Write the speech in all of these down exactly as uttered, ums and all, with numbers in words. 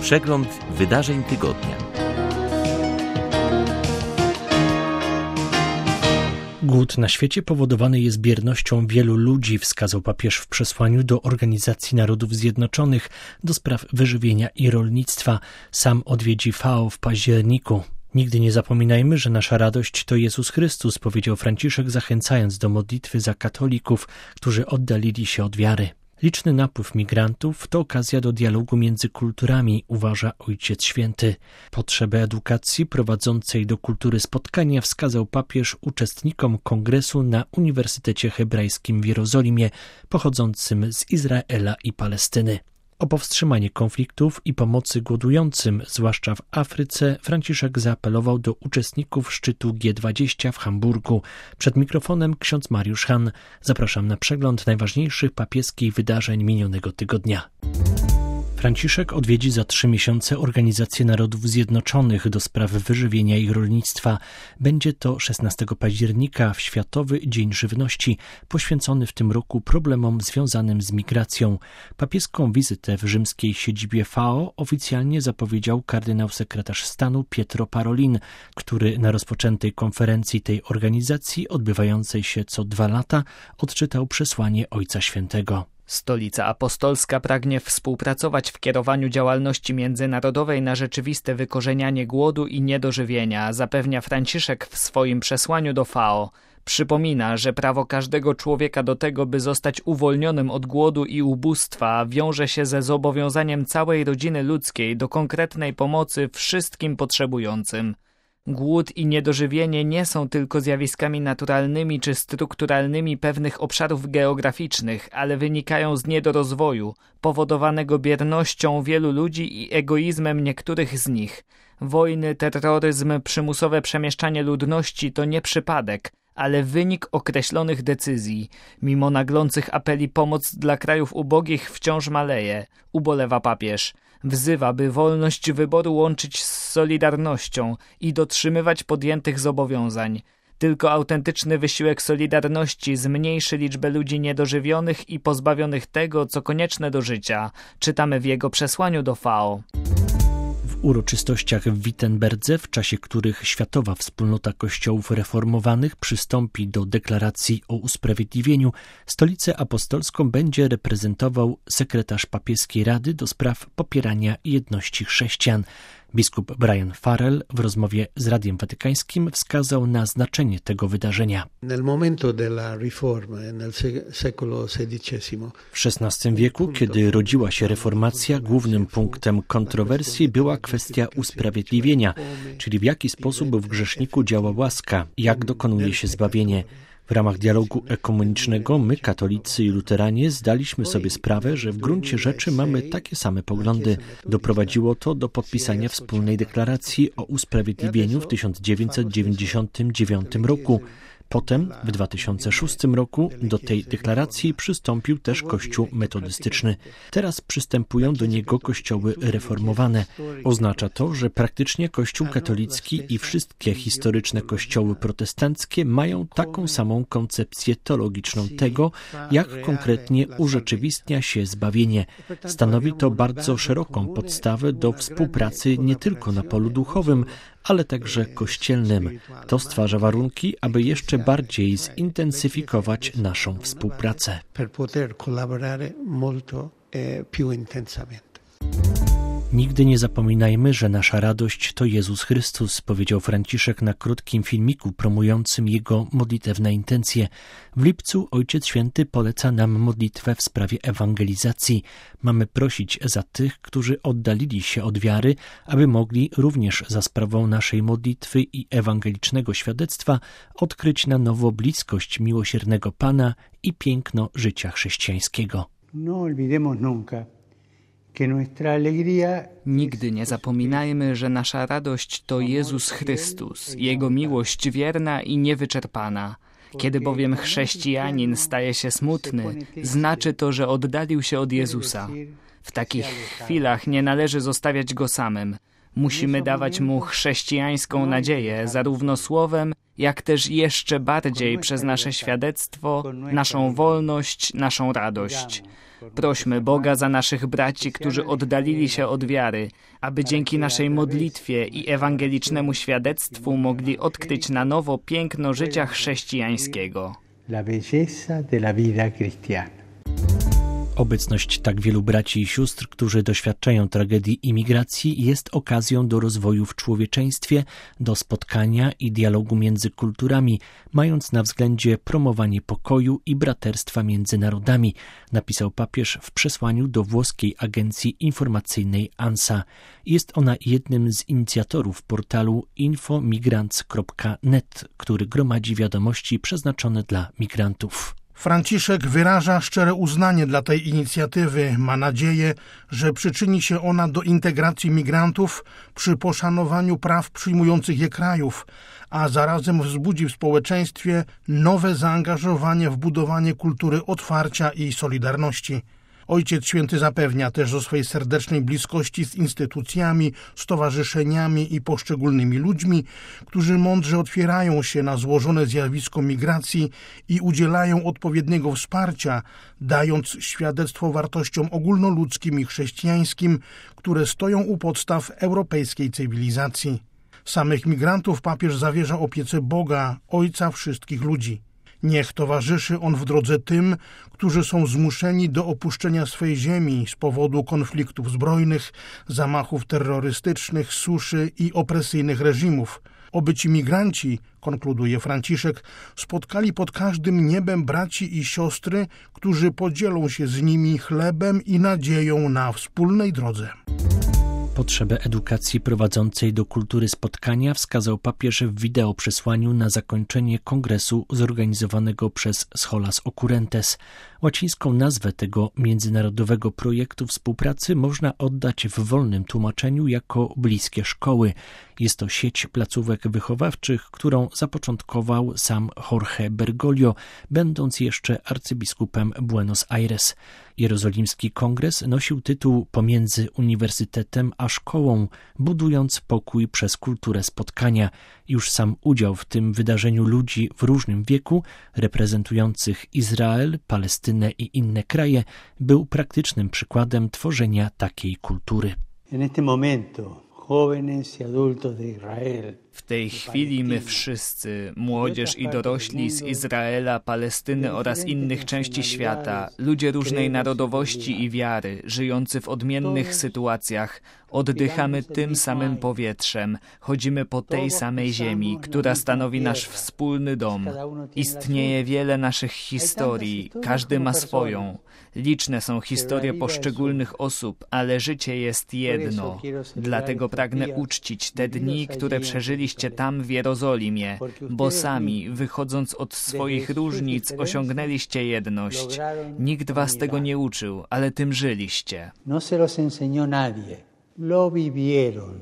Przegląd wydarzeń tygodnia. Głód na świecie powodowany jest biernością wielu ludzi, wskazał papież w przesłaniu do Organizacji Narodów Zjednoczonych do spraw wyżywienia i rolnictwa. Sam odwiedzi F A O w październiku. Nigdy nie zapominajmy, że nasza radość to Jezus Chrystus, powiedział Franciszek, zachęcając do modlitwy za katolików, którzy oddalili się od wiary. Liczny napływ migrantów to okazja do dialogu między kulturami, uważa Ojciec Święty. Potrzebę edukacji prowadzącej do kultury spotkania wskazał papież uczestnikom kongresu na Uniwersytecie Hebrajskim w Jerozolimie, pochodzącym z Izraela i Palestyny. O powstrzymanie konfliktów i pomocy głodującym, zwłaszcza w Afryce, Franciszek zaapelował do uczestników szczytu G dwadzieścia w Hamburgu. Przed mikrofonem ksiądz Mariusz Han. Zapraszam na przegląd najważniejszych papieskich wydarzeń minionego tygodnia. Franciszek odwiedzi za trzy miesiące Organizację Narodów Zjednoczonych do spraw wyżywienia i rolnictwa. Będzie to szesnastego października w Światowy Dzień Żywności, poświęcony w tym roku problemom związanym z migracją. Papieską wizytę w rzymskiej siedzibie F A O oficjalnie zapowiedział kardynał sekretarz stanu Pietro Parolin, który na rozpoczętej konferencji tej organizacji, odbywającej się co dwa lata, odczytał przesłanie Ojca Świętego. Stolica Apostolska pragnie współpracować w kierowaniu działalności międzynarodowej na rzeczywiste wykorzenianie głodu i niedożywienia, zapewnia Franciszek w swoim przesłaniu do F A O. Przypomina, że prawo każdego człowieka do tego, by zostać uwolnionym od głodu i ubóstwa, wiąże się ze zobowiązaniem całej rodziny ludzkiej do konkretnej pomocy wszystkim potrzebującym. Głód i niedożywienie nie są tylko zjawiskami naturalnymi czy strukturalnymi pewnych obszarów geograficznych, ale wynikają z niedorozwoju, powodowanego biernością wielu ludzi i egoizmem niektórych z nich. Wojny, terroryzm, przymusowe przemieszczanie ludności to nie przypadek, ale wynik określonych decyzji. Mimo naglących apeli pomoc dla krajów ubogich wciąż maleje, ubolewa papież. Wzywa, by wolność wyboru łączyć z solidarnością i dotrzymywać podjętych zobowiązań. Tylko autentyczny wysiłek solidarności zmniejszy liczbę ludzi niedożywionych i pozbawionych tego, co konieczne do życia. Czytamy w jego przesłaniu do F A O. W uroczystościach w Wittenberdze, w czasie których Światowa Wspólnota Kościołów Reformowanych przystąpi do deklaracji o usprawiedliwieniu, Stolicę Apostolską będzie reprezentował sekretarz papieskiej Rady do spraw popierania jedności chrześcijan. Biskup Brian Farrell w rozmowie z Radiem Watykańskim wskazał na znaczenie tego wydarzenia. W szesnastym wieku, kiedy rodziła się reformacja, głównym punktem kontrowersji była kwestia usprawiedliwienia, czyli w jaki sposób w grzeszniku działa łaska, jak dokonuje się zbawienie. W ramach dialogu ekumenicznego my, katolicy i luteranie, zdaliśmy sobie sprawę, że w gruncie rzeczy mamy takie same poglądy. Doprowadziło to do podpisania wspólnej deklaracji o usprawiedliwieniu w tysiąc dziewięćset dziewięćdziesiątym dziewiątym roku. Potem, w dwa tysiące szóstym roku, do tej deklaracji przystąpił też Kościół metodystyczny. Teraz przystępują do niego kościoły reformowane. Oznacza to, że praktycznie Kościół katolicki i wszystkie historyczne kościoły protestanckie mają taką samą koncepcję teologiczną tego, jak konkretnie urzeczywistnia się zbawienie. Stanowi to bardzo szeroką podstawę do współpracy nie tylko na polu duchowym, ale także kościelnym. To stwarza warunki, aby jeszcze bardziej zintensyfikować naszą współpracę. Nigdy nie zapominajmy, że nasza radość to Jezus Chrystus, powiedział Franciszek na krótkim filmiku promującym jego modlitewne intencje. W lipcu Ojciec Święty poleca nam modlitwę w sprawie ewangelizacji. Mamy prosić za tych, którzy oddalili się od wiary, aby mogli również za sprawą naszej modlitwy i ewangelicznego świadectwa odkryć na nowo bliskość miłosiernego Pana i piękno życia chrześcijańskiego. No olvidemos nunca. Nigdy nie zapominajmy, że nasza radość to Jezus Chrystus, Jego miłość wierna i niewyczerpana. Kiedy bowiem chrześcijanin staje się smutny, znaczy to, że oddalił się od Jezusa. W takich chwilach nie należy zostawiać Go samym. Musimy dawać Mu chrześcijańską nadzieję, zarówno słowem, jak też jeszcze bardziej przez nasze świadectwo, naszą wolność, naszą radość. Prośmy Boga za naszych braci, którzy oddalili się od wiary, aby dzięki naszej modlitwie i ewangelicznemu świadectwu mogli odkryć na nowo piękno życia chrześcijańskiego. La belleza de la vida cristiana. Obecność tak wielu braci i sióstr, którzy doświadczają tragedii imigracji, jest okazją do rozwoju w człowieczeństwie, do spotkania i dialogu między kulturami, mając na względzie promowanie pokoju i braterstwa między narodami, napisał papież w przesłaniu do włoskiej agencji informacyjnej ANSA. Jest ona jednym z inicjatorów portalu info migrants kropka net, który gromadzi wiadomości przeznaczone dla migrantów. Franciszek wyraża szczere uznanie dla tej inicjatywy. Ma nadzieję, że przyczyni się ona do integracji migrantów przy poszanowaniu praw przyjmujących je krajów, a zarazem wzbudzi w społeczeństwie nowe zaangażowanie w budowanie kultury otwarcia i solidarności. Ojciec Święty zapewnia też o swej serdecznej bliskości z instytucjami, stowarzyszeniami i poszczególnymi ludźmi, którzy mądrze otwierają się na złożone zjawisko migracji i udzielają odpowiedniego wsparcia, dając świadectwo wartościom ogólnoludzkim i chrześcijańskim, które stoją u podstaw europejskiej cywilizacji. Samych migrantów papież zawierza opiece Boga, Ojca wszystkich ludzi. Niech towarzyszy on w drodze tym, którzy są zmuszeni do opuszczenia swej ziemi z powodu konfliktów zbrojnych, zamachów terrorystycznych, suszy i opresyjnych reżimów. Oby ci migranci, konkluduje Franciszek, spotkali pod każdym niebem braci i siostry, którzy podzielą się z nimi chlebem i nadzieją na wspólnej drodze. Potrzebę edukacji prowadzącej do kultury spotkania wskazał papież w wideoprzesłaniu na zakończenie kongresu zorganizowanego przez Scholas Occurrentes. Łacińską nazwę tego międzynarodowego projektu współpracy można oddać w wolnym tłumaczeniu jako bliskie szkoły. Jest to sieć placówek wychowawczych, którą zapoczątkował sam Jorge Bergoglio, będąc jeszcze arcybiskupem Buenos Aires. Jerozolimski kongres nosił tytuł Pomiędzy uniwersytetem a szkołą, budując pokój przez kulturę spotkania. Już sam udział w tym wydarzeniu ludzi w różnym wieku, reprezentujących Izrael, Palestynę i inne kraje, był praktycznym przykładem tworzenia takiej kultury. En este momento, jóvenes y adultos de Israel, W tej chwili my wszyscy, młodzież i dorośli z Izraela, Palestyny oraz innych części świata, ludzie różnej narodowości i wiary, żyjący w odmiennych sytuacjach, oddychamy tym samym powietrzem, chodzimy po tej samej ziemi, która stanowi nasz wspólny dom. Istnieje wiele naszych historii, każdy ma swoją. Liczne są historie poszczególnych osób, ale życie jest jedno. Dlatego pragnę uczcić te dni, które przeżyliście tam w Jerozolimie, bo sami, wychodząc od swoich różnic, osiągnęliście jedność. Nikt was tego nie uczył, ale tym żyliście. no se los enseñó nadie, lo vivieron.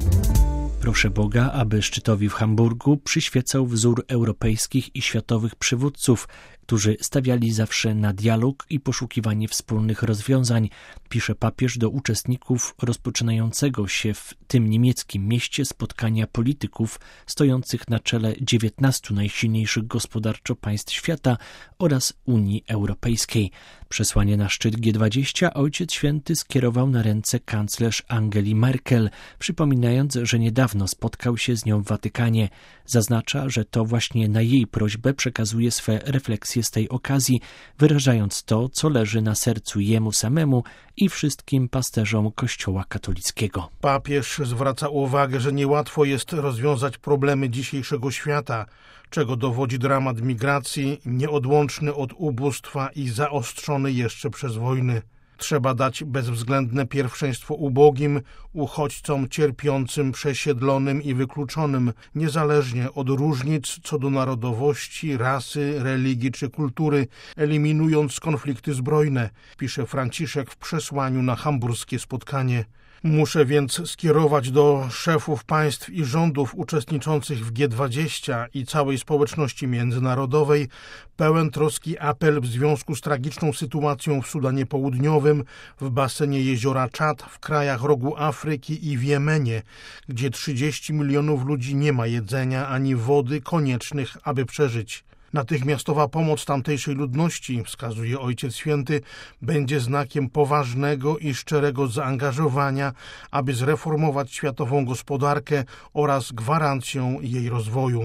Proszę Boga, aby szczytowi w Hamburgu przyświecał wzór europejskich i światowych przywódców, którzy stawiali zawsze na dialog i poszukiwanie wspólnych rozwiązań, pisze papież do uczestników rozpoczynającego się w tym niemieckim mieście spotkania polityków stojących na czele dziewiętnastu najsilniejszych gospodarczo państw świata oraz Unii Europejskiej. Przesłanie na szczyt G dwadzieścia Ojciec Święty skierował na ręce kanclerz Angeli Merkel, przypominając, że niedawno spotkał się z nią w Watykanie. Zaznacza, że to właśnie na jej prośbę przekazuje swe refleksje z tej okazji, wyrażając to, co leży na sercu jemu samemu i wszystkim pasterzom Kościoła katolickiego. Papież zwraca uwagę, że niełatwo jest rozwiązać problemy dzisiejszego świata, czego dowodzi dramat migracji, nieodłączny od ubóstwa i zaostrzony jeszcze przez wojny. Trzeba dać bezwzględne pierwszeństwo ubogim, uchodźcom cierpiącym, przesiedlonym i wykluczonym, niezależnie od różnic co do narodowości, rasy, religii czy kultury, eliminując konflikty zbrojne, pisze Franciszek w przesłaniu na hamburskie spotkanie. Muszę więc skierować do szefów państw i rządów uczestniczących w G dwadzieścia i całej społeczności międzynarodowej pełen troski apel w związku z tragiczną sytuacją w Sudanie Południowym, w basenie jeziora Czad, w krajach rogu Afryki i w Jemenie, gdzie trzydzieści milionów ludzi nie ma jedzenia ani wody koniecznych, aby przeżyć. Natychmiastowa pomoc tamtejszej ludności, wskazuje Ojciec Święty, będzie znakiem poważnego i szczerego zaangażowania, aby zreformować światową gospodarkę oraz gwarancją jej rozwoju.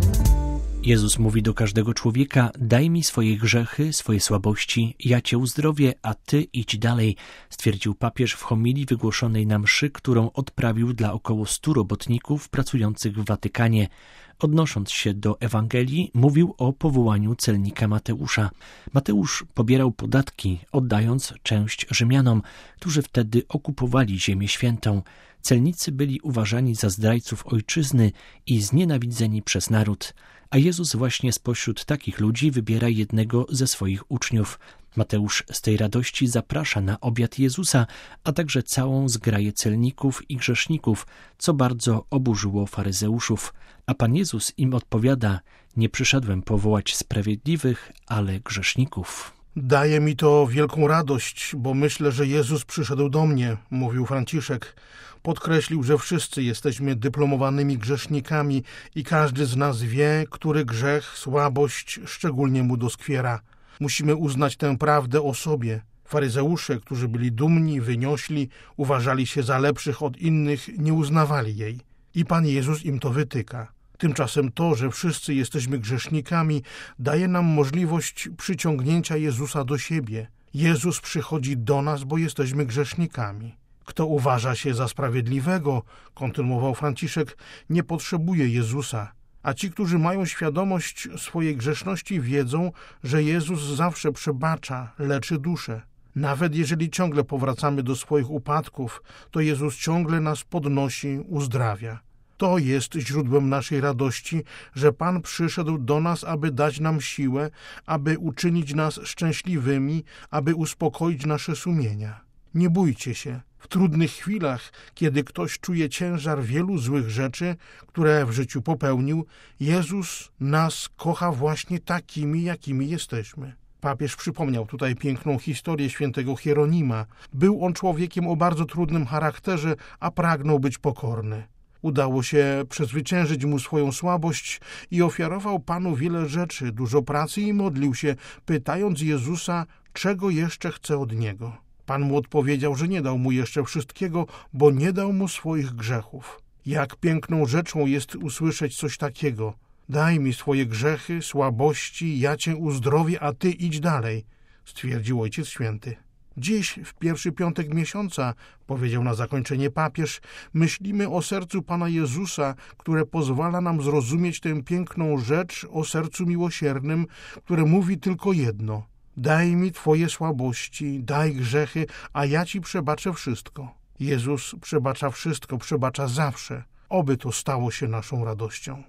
Jezus mówi do każdego człowieka: daj mi swoje grzechy, swoje słabości, ja cię uzdrowię, a ty idź dalej, stwierdził papież w homilii wygłoszonej na mszy, którą odprawił dla około stu robotników pracujących w Watykanie. Odnosząc się do Ewangelii, mówił o powołaniu celnika Mateusza. Mateusz pobierał podatki, oddając część Rzymianom, którzy wtedy okupowali Ziemię Świętą. Celnicy byli uważani za zdrajców ojczyzny i znienawidzeni przez naród. A Jezus właśnie spośród takich ludzi wybiera jednego ze swoich uczniów. Mateusz z tej radości zaprasza na obiad Jezusa, a także całą zgraję celników i grzeszników, co bardzo oburzyło faryzeuszów. A Pan Jezus im odpowiada: nie przyszedłem powołać sprawiedliwych, ale grzeszników. Daje mi to wielką radość, bo myślę, że Jezus przyszedł do mnie, mówił Franciszek. Podkreślił, że wszyscy jesteśmy dyplomowanymi grzesznikami i każdy z nas wie, który grzech, słabość szczególnie mu doskwiera. Musimy uznać tę prawdę o sobie. Faryzeusze, którzy byli dumni, wyniośli, uważali się za lepszych od innych, nie uznawali jej. I Pan Jezus im to wytyka. Tymczasem to, że wszyscy jesteśmy grzesznikami, daje nam możliwość przyciągnięcia Jezusa do siebie. Jezus przychodzi do nas, bo jesteśmy grzesznikami. Kto uważa się za sprawiedliwego, kontynuował Franciszek, nie potrzebuje Jezusa. A ci, którzy mają świadomość swojej grzeszności, wiedzą, że Jezus zawsze przebacza, leczy duszę. Nawet jeżeli ciągle powracamy do swoich upadków, to Jezus ciągle nas podnosi, uzdrawia. To jest źródłem naszej radości, że Pan przyszedł do nas, aby dać nam siłę, aby uczynić nas szczęśliwymi, aby uspokoić nasze sumienia. Nie bójcie się. W trudnych chwilach, kiedy ktoś czuje ciężar wielu złych rzeczy, które w życiu popełnił, Jezus nas kocha właśnie takimi, jakimi jesteśmy. Papież przypomniał tutaj piękną historię świętego Hieronima. Był on człowiekiem o bardzo trudnym charakterze, a pragnął być pokorny. Udało się przezwyciężyć mu swoją słabość i ofiarował Panu wiele rzeczy, dużo pracy i modlił się, pytając Jezusa, czego jeszcze chce od Niego. Pan mu odpowiedział, że nie dał mu jeszcze wszystkiego, bo nie dał mu swoich grzechów. Jak piękną rzeczą jest usłyszeć coś takiego. Daj mi swoje grzechy, słabości, ja cię uzdrowię, a ty idź dalej, stwierdził Ojciec Święty. Dziś, w pierwszy piątek miesiąca, powiedział na zakończenie papież, myślimy o sercu Pana Jezusa, które pozwala nam zrozumieć tę piękną rzecz o sercu miłosiernym, które mówi tylko jedno. Daj mi Twoje słabości, daj grzechy, a ja Ci przebaczę wszystko. Jezus przebacza wszystko, przebacza zawsze. Oby to stało się naszą radością.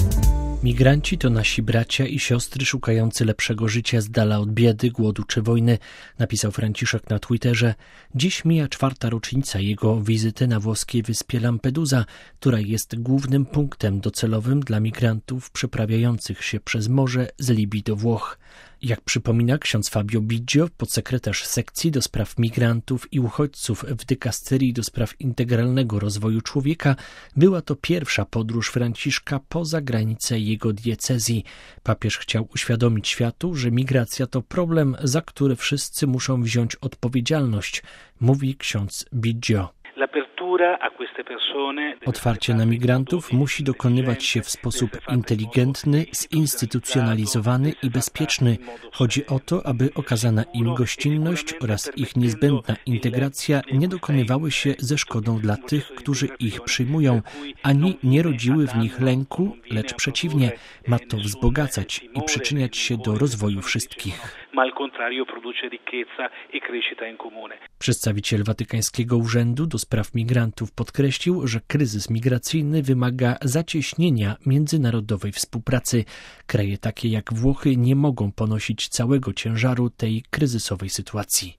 Migranci to nasi bracia i siostry szukający lepszego życia z dala od biedy, głodu czy wojny, napisał Franciszek na Twitterze. Dziś mija czwarta rocznica jego wizyty na włoskiej wyspie Lampedusa, która jest głównym punktem docelowym dla migrantów przeprawiających się przez morze z Libii do Włoch. Jak przypomina ksiądz Fabio Biggio, podsekretarz sekcji do spraw migrantów i uchodźców w dykasterii do spraw integralnego rozwoju człowieka, była to pierwsza podróż Franciszka poza granice jego diecezji. Papież chciał uświadomić światu, że migracja to problem, za który wszyscy muszą wziąć odpowiedzialność, mówi ksiądz Biggio. Otwarcie na migrantów musi dokonywać się w sposób inteligentny, zinstytucjonalizowany i bezpieczny. Chodzi o to, aby okazana im gościnność oraz ich niezbędna integracja nie dokonywały się ze szkodą dla tych, którzy ich przyjmują, ani nie rodziły w nich lęku, lecz przeciwnie, ma to wzbogacać i przyczyniać się do rozwoju wszystkich. Przedstawiciel Watykańskiego Urzędu do Spraw Migrantów podkreślił, że kryzys migracyjny wymaga zacieśnienia międzynarodowej współpracy. Kraje takie jak Włochy nie mogą ponosić całego ciężaru tej kryzysowej sytuacji.